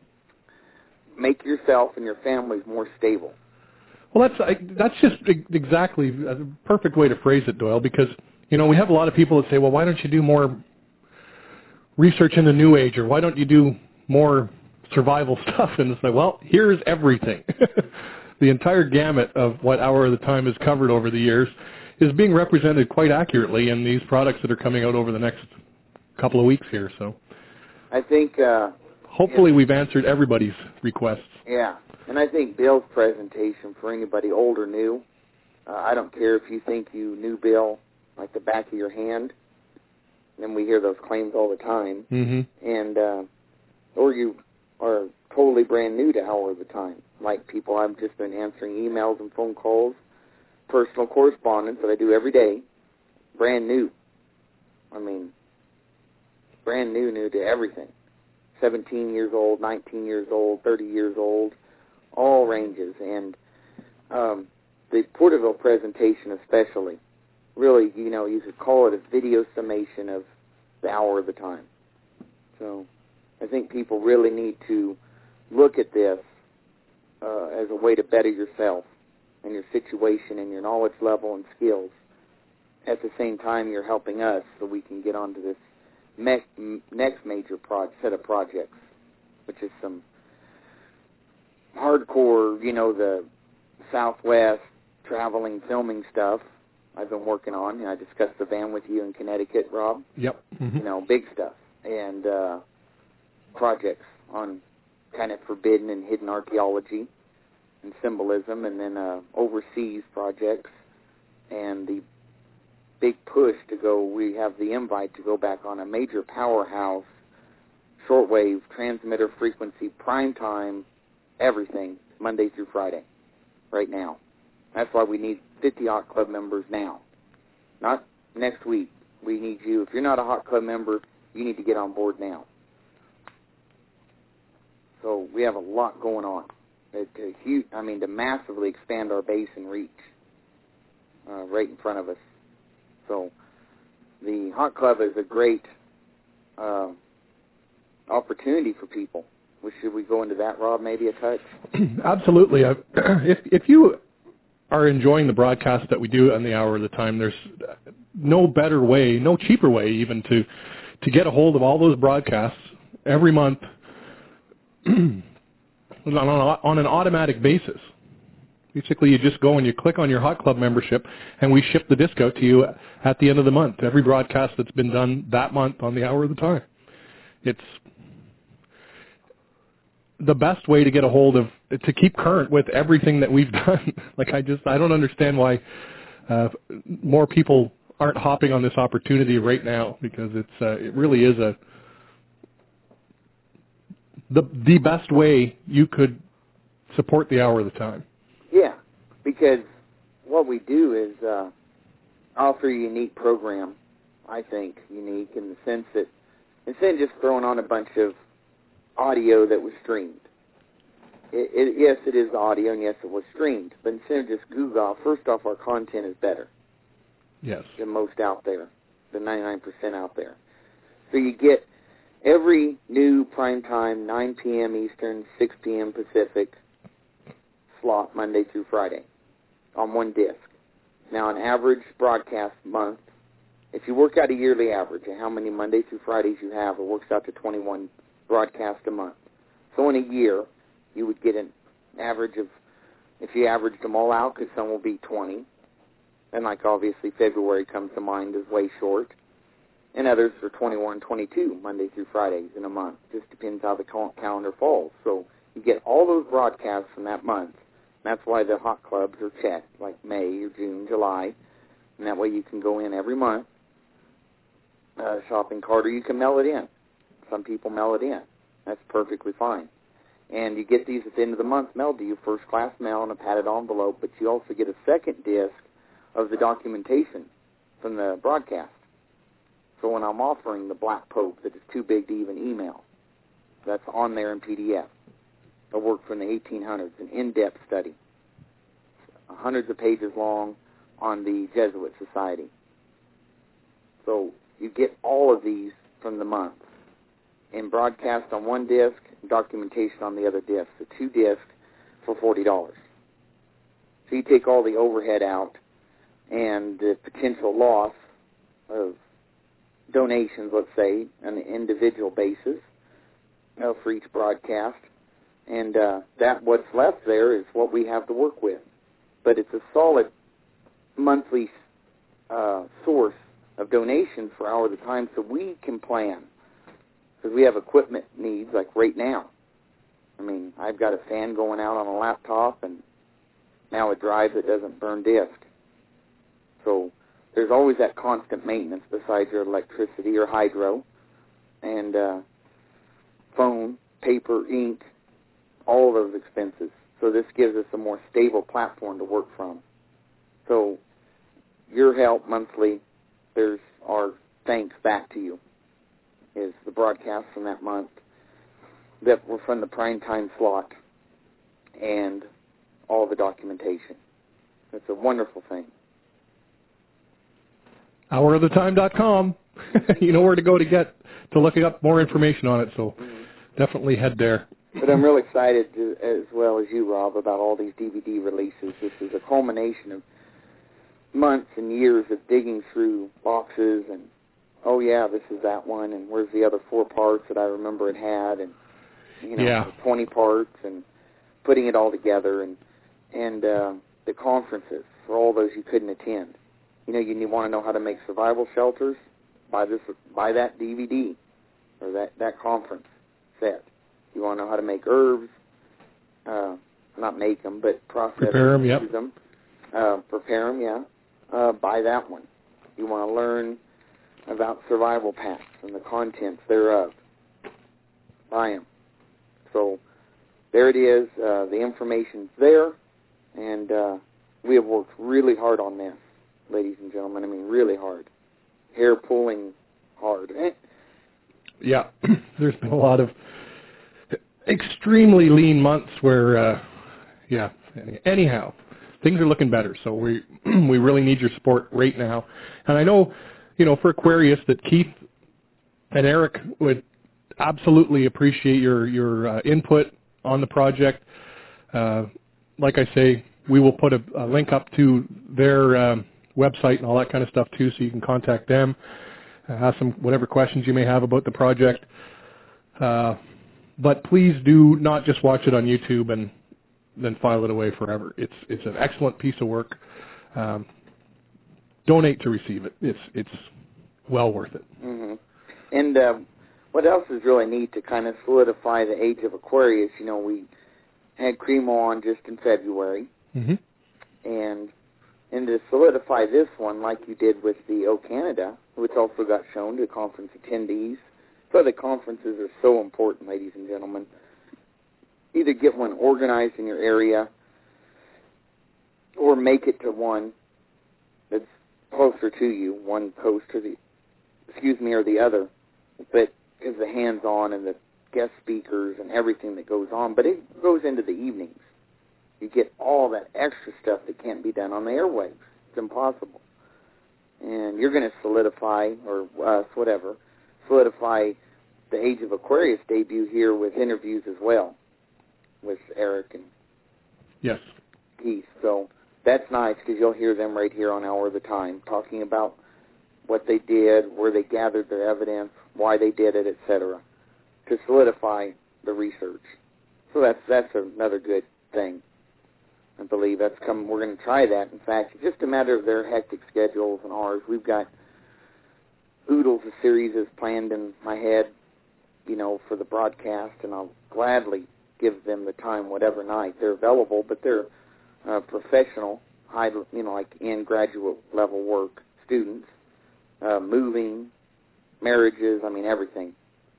make yourself and your families more stable. Well, that's I, that's just exactly a perfect way to phrase it, Doyle, because, you know, we have a lot of people that say, well, why don't you do more research in the New Age, or why don't you do more survival stuff? And it's like, well, here's everything. The entire gamut of what Hour of the Time has covered over the years is being represented quite accurately in these products that are coming out over the next couple of weeks here. So I think uh, hopefully yeah. we've answered everybody's requests. Yeah, and I think Bill's presentation, for anybody old or new, uh, I don't care if you think you knew Bill like the back of your hand, and we hear those claims all the time, mm-hmm. and uh, or you are totally brand new to Hour of the Time. Like people, I've just been answering emails and phone calls, personal correspondence that I do every day, brand new. I mean, brand new, new to everything. seventeen years old, nineteen years old, thirty years old, all ranges. And um, the Porterville presentation especially, really, you know, you could call it a video summation of the Hour of the Time. So I think people really need to look at this uh, as a way to better yourself and your situation and your knowledge level and skills. At the same time, you're helping us so we can get onto this me- next major pro- set of projects, which is some hardcore, you know, the Southwest traveling filming stuff I've been working on. And I discussed the van with you in Connecticut, Rob. Yep. Mm-hmm. You know, big stuff. And uh, projects on kind of forbidden and hidden archaeology and symbolism, and then uh, overseas projects, and the big push to go, we have the invite to go back on a major powerhouse, shortwave, transmitter frequency, prime time, everything, Monday through Friday, right now. That's why we need fifty Hot Club members now. Not next week. We need you. If you're not a Hot Club member, you need to get on board now. So we have a lot going on. It, to huge, I mean, to massively expand our base and reach uh, right in front of us. So the Hot Club is a great uh, opportunity for people. Well, should we go into that, Rob, maybe a touch? Absolutely. Uh, if if you are enjoying the broadcast that we do on the Hour of the Time, there's no better way, no cheaper way even to to get a hold of all those broadcasts every month on, a, on an automatic basis. Basically, you just go and you click on your Hot Club membership, and we ship the disc out to you at the end of the month. Every broadcast that's been done that month on the Hour of the Time. It's the best way to get a hold of, to keep current with everything that we've done. Like, I just, I don't understand why uh, more people aren't hopping on this opportunity right now, because it's, uh, it really is a, the the best way you could support the Hour of the Time. Yeah, because what we do is uh, offer a unique program, I think, unique in the sense that instead of just throwing on a bunch of audio that was streamed, it, it, yes, it is audio, and yes, it was streamed. But instead of just Google, first off, our content is better. Yes. Than most out there, the ninety-nine percent out there. So you get every new primetime, nine p.m. Eastern, six p.m. Pacific slot Monday through Friday on one disc. Now, an average broadcast month, if you work out a yearly average of how many Monday through Fridays you have, it works out to twenty-one broadcasts a month. So in a year, you would get an average of, if you averaged them all out, because some will be twenty, and like obviously February comes to mind as way short, and others are twenty-one, twenty-two Monday through Fridays in a month. Just depends how the cal- calendar falls. So you get all those broadcasts from that month. That's why the hot clubs are checked, like May or June, July, and that way you can go in every month, uh, shopping cart, or you can mail it in. Some people mail it in. That's perfectly fine. And you get these at the end of the month mailed to you, first-class mail in a padded envelope, but you also get a second disc of the documentation from the broadcast. So when I'm offering the Black Pope that is too big to even email, that's on there in P D F. A work from the eighteen hundreds, an in-depth study, hundreds of pages long on the Jesuit Society. So you get all of these from the month in broadcast on one disc, documentation on the other disc. So two discs for forty dollars. So you take all the overhead out and the potential loss of donations, let's say, on an individual basis, you know, for each broadcast. And uh, that what's left there is what we have to work with. But it's a solid monthly uh, source of donations for hour at a time so we can plan. Because we have equipment needs, like right now. I mean, I've got a fan going out on a laptop and now a drive that doesn't burn disk. So there's always that constant maintenance besides your electricity or hydro and uh, phone, paper, ink, all of those expenses. So this gives us a more stable platform to work from. So your help monthly, there's our thanks back to you, is the broadcast from that month that were from the prime time slot and all the documentation. It's a wonderful thing. hour of the time dot com. You know where to go to get to look up more information on it, so mm-hmm. definitely head there. But I'm real excited, to, as well as you, Rob, about all these D V D releases. This is a culmination of months and years of digging through boxes and, oh, yeah, this is that one, and where's the other four parts that I remember it had, and, you know, yeah. twenty parts, and putting it all together, and, and uh, the conferences for all those you couldn't attend. You know, you want to know how to make survival shelters? Buy this, buy that D V D or that, that conference set. You want to know how to make herbs? Uh, not make them, but process prepare them. Yep. them. Uh, prepare them. Yeah. Uh, buy that one. You want to learn about survival packs and the contents thereof. Buy them. So there it is. Uh, the information's there, and uh, we have worked really hard on this, ladies and gentlemen. I mean, really hard. Hair pulling hard. Yeah, there's been a lot of extremely lean months where, uh, yeah, anyhow, things are looking better. So we we really need your support right now. And I know, you know, for Aquarius that Keith and Eric would absolutely appreciate your, your uh, input on the project. Uh, like I say, we will put a, a link up to their um, website and all that kind of stuff too, so you can contact them, uh, ask them whatever questions you may have about the project. Uh, but please do not just watch it on YouTube and then file it away forever. It's it's an excellent piece of work. Um, donate to receive it. It's it's well worth it. Mm-hmm. And uh, what else is really neat to kind of solidify the age of Aquarius? You know, we had Cremo on just in February, mm-hmm. and and to solidify this one, like you did with the O Canada, which also got shown to conference attendees. So the conferences are so important, ladies and gentlemen. Either get one organized in your area or make it to one that's closer to you, one coast to the, excuse me, or the other. But because the hands-on and the guest speakers and everything that goes on, but it goes into the evenings. You get all that extra stuff that can't be done on the airwaves. It's impossible. And you're going to solidify, or us, whatever, solidify the Age of Aquarius debut here with interviews as well with Eric and yes. Keith. So that's nice because you'll hear them right here on Hour of the Time talking about what they did, where they gathered their evidence, why they did it, et cetera, to solidify the research. So that's that's another good thing. I believe that's coming. We're going to try that. In fact, it's just a matter of their hectic schedules and ours. We've got oodles of series is planned in my head, you know, for the broadcast, and I'll gladly give them the time whatever night they're available. But they're uh, professional, high, you know, like in graduate level work students, uh, moving, marriages. I mean everything.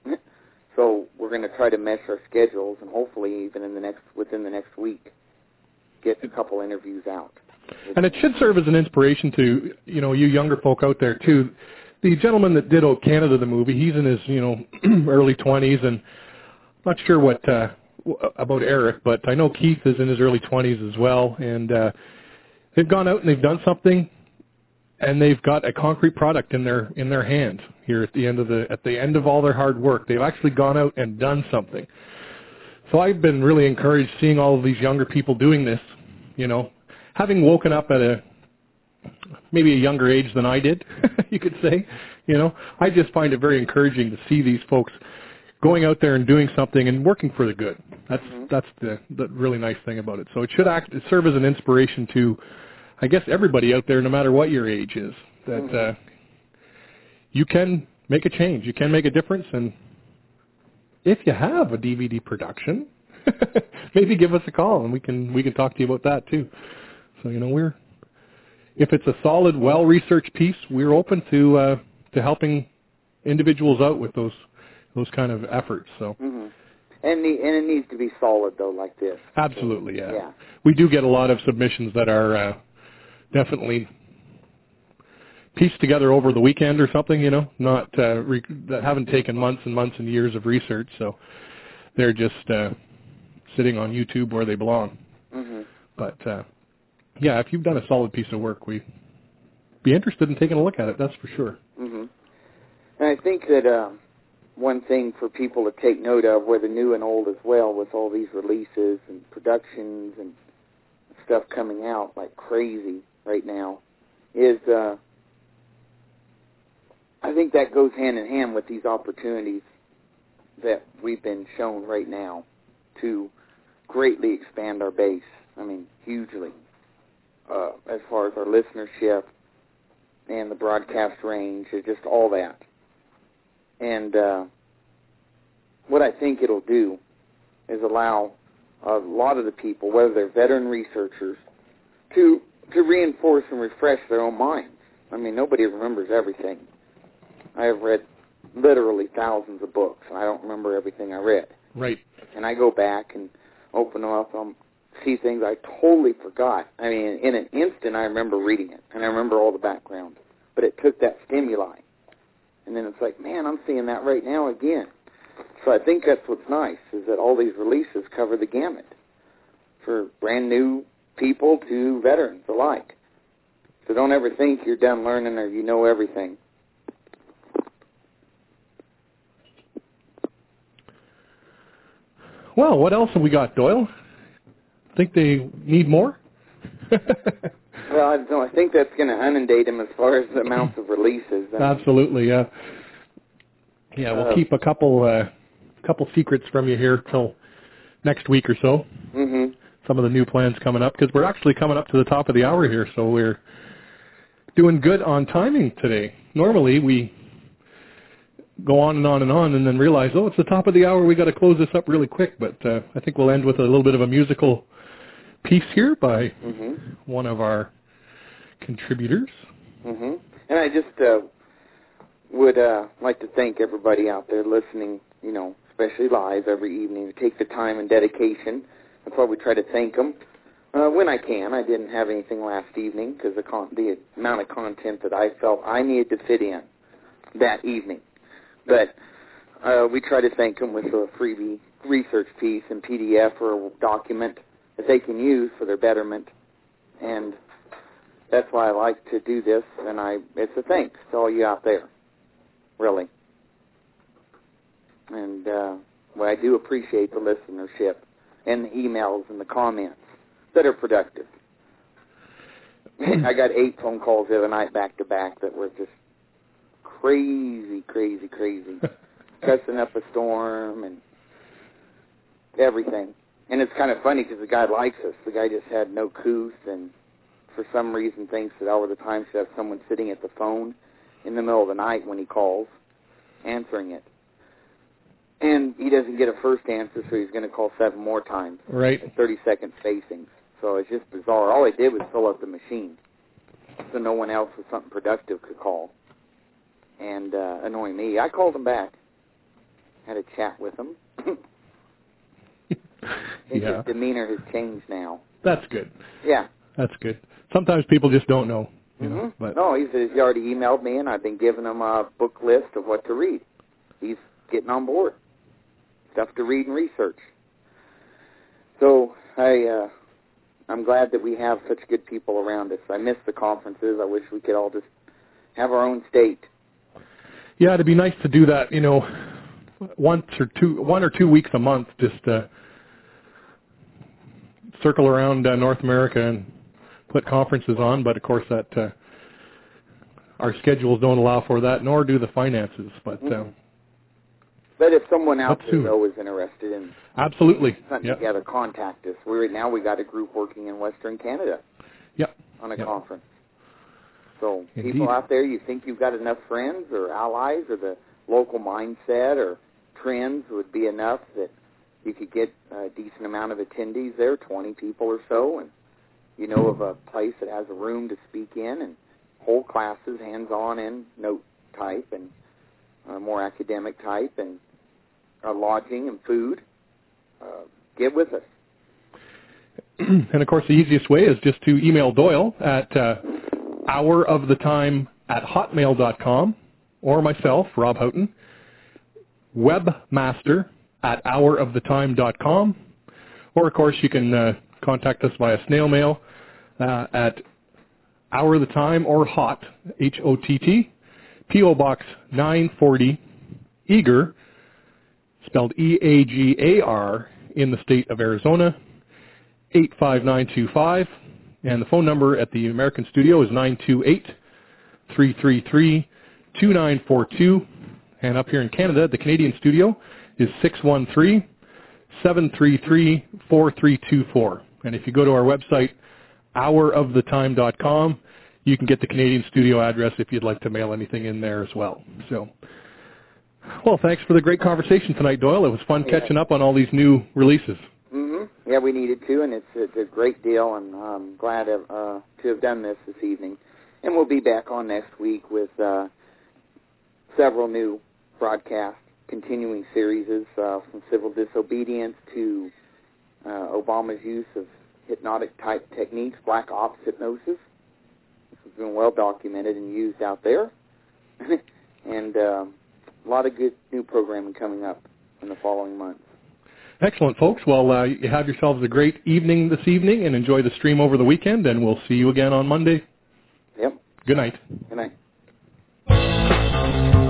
So we're going to try to mesh our schedules, and hopefully even in the next within the next week, get a couple interviews out. And it should serve as an inspiration to, you know, you younger folk out there too. The gentleman that did O Canada, the movie, he's in his, you know, early twenties, and I'm not sure what uh, about Eric, but I know Keith is in his early twenties as well, and uh, they've gone out and they've done something, and they've got a concrete product in their in their hands here at the end of the at the end of all their hard work. They've actually gone out and done something. So I've been really encouraged seeing all of these younger people doing this, you know, having woken up at a maybe a younger age than I did, you could say. You know, I just find it very encouraging to see these folks going out there and doing something and working for the good. That's mm-hmm. that's the, the really nice thing about it. So it should act serve as an inspiration to, I guess, everybody out there, no matter what your age is, that mm-hmm. uh, you can make a change, you can make a difference, and if you have a D V D production, maybe give us a call and we can we can talk to you about that too. So you know we're if it's a solid, well-researched piece, we're open to uh, to helping individuals out with those those kind of efforts. So. Mm-hmm. And, the, and it needs to be solid, though, like this. Absolutely, yeah. yeah. We do get a lot of submissions that are uh, definitely pieced together over the weekend or something, you know, not uh, re- that haven't taken months and months and years of research. So they're just uh, sitting on YouTube where they belong. Mm-hmm. But, uh, yeah, if you've done a solid piece of work, we'd be interested in taking a look at it, that's for sure. Mm-hmm. And I think that... Uh, one thing for people to take note of, whether new and old as well, with all these releases and productions and stuff coming out like crazy right now, is uh, I think that goes hand in hand with these opportunities that we've been shown right now to greatly expand our base. I mean, hugely, uh, as far as our listenership and the broadcast range, and just all that. And uh, what I think it'll do is allow a lot of the people, whether they're veteran researchers, to to reinforce and refresh their own minds. I mean, nobody remembers everything. I have read literally thousands of books, and I don't remember everything I read. Right. And I go back and open them up and see things I totally forgot. I mean, in an instant, I remember reading it, and I remember all the background. But it took that stimuli. And then it's like, man, I'm seeing that right now again. So I think that's what's nice, is that all these releases cover the gamut for brand new people to veterans alike. So don't ever think you're done learning or you know everything. Well, what else have we got, Doyle? Think they need more? Well, I, don't know, I think that's going to inundate them as far as the amounts of releases. I mean, Absolutely, yeah. Yeah, we'll uh, keep a couple uh, couple secrets from you here till next week or so. Mm-hmm. Some of the new plans coming up, because we're actually coming up to the top of the hour here, so we're doing good on timing today. Normally, we go on and on and on and then realize, oh, it's the top of the hour, we got to close this up really quick, but uh, I think we'll end with a little bit of a musical piece here by mm-hmm. one of our contributors. Mm-hmm. And I just uh, would uh, like to thank everybody out there listening, you know, especially live every evening, to take the time and dedication. That's why we try to thank them uh, when I can. I didn't have anything last evening because the, con- the amount of content that I felt I needed to fit in that evening. But uh, we try to thank them with a freebie research piece in P D F or a document that they can use for their betterment. And that's why I like to do this, and I it's a thanks to all you out there, really. And uh, well, I do appreciate the listenership and the emails and the comments that are productive. I got eight phone calls the other night back to back that were just crazy, crazy, crazy, cussing up a storm and everything. And it's kind of funny because the guy likes us. The guy just had no couth and for some reason thinks that all of the time should have someone sitting at the phone in the middle of the night when he calls, answering it. And he doesn't get a first answer, so he's going to call seven more times. Right. At thirty-second spacings. So it's just bizarre. All I did was fill up the machine so no one else with something productive could call and uh, annoy me. I called him back. Had a chat with him. His Yeah. demeanor has changed now. That's good. Yeah. That's good. Sometimes people just don't know. You Mm-hmm. know, but No, he's, he's already emailed me, and I've been giving him a book list of what to read. He's getting on board. Stuff to read and research. So I, uh, I'm glad that we have such good people around us. I miss the conferences. I wish we could all just have our own state. yeah, it'd be nice to do that. You know, once or two, one or two weeks a month, just uh, circle around uh, North America and put conferences on. But of course, that uh, our schedules don't allow for that, nor do the finances. But uh, Mm-hmm. But if someone out Let's there, do it. though, is interested in absolutely, something yep. together, contact us. We right now we got a group working in Western Canada Yep. on a Yep. conference. So Indeed. people out there, you think you've got enough friends or allies, or the local mindset or trends would be enough that you could get a decent amount of attendees there, twenty people or so, and you know of a place that has a room to speak in and whole classes, hands-on and note type and uh, more academic type, and uh, lodging and food, uh, get with us. And of course, the easiest way is just to email Doyle at uh, hourofthetime at hotmail dot com, or myself, Rob Houghton, webmaster at hourofthetime dot com, or of course you can uh, contact us via snail mail uh, at Hour of the Time or HOT, H O T T, P O Box nine forty, Eagar, spelled E A G A R, in the state of Arizona, eight five nine two five, and the phone number at the American studio is nine two eight, three three three, two nine four two, and up here in Canada, the Canadian studio is six one three, seven three three, four three two four. And if you go to our website, hour of the time dot com, you can get the Canadian studio address if you'd like to mail anything in there as well. So, well, thanks for the great conversation tonight, Doyle. It was fun Yeah. catching up on all these new releases. Mm-hmm. Yeah, we needed to, and it's, it's a great deal, and I'm glad uh, to have done this this evening. And we'll be back on next week with uh, several new broadcasts, continuing series, uh, from civil disobedience to uh, Obama's use of hypnotic-type techniques, black ops hypnosis. This has been well documented and used out there. and uh, a lot of good new programming coming up in the following months. Excellent, folks. Well, uh, you have yourselves a great evening this evening, and enjoy the stream over the weekend, and we'll see you again on Monday. Yep. Good night. Good night.